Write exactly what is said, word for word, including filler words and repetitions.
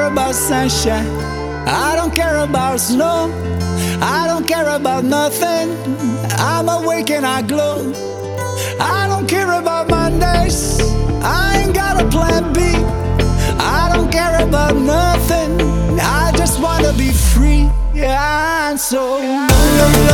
care about sunshine, I don't care about snow, I don't care about nothing. I'm awake and I glow. I don't care about Mondays, I ain't got a plan B. I don't care about nothing, I just wanna be free. Yeah, and so